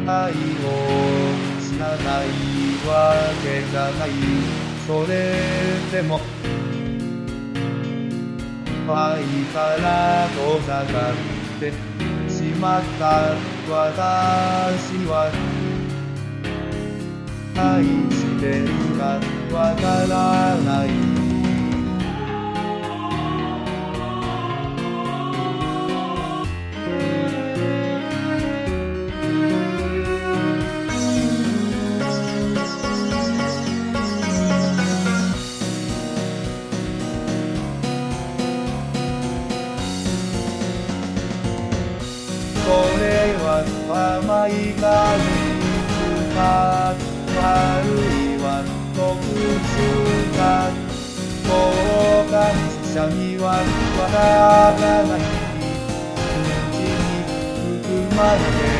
愛を知らないわけじゃない。それでも愛から遠ざかってしまった私は愛してるかわからない。これは甘い果実か悪いは毒物か交換者にはわからない。口に含まれて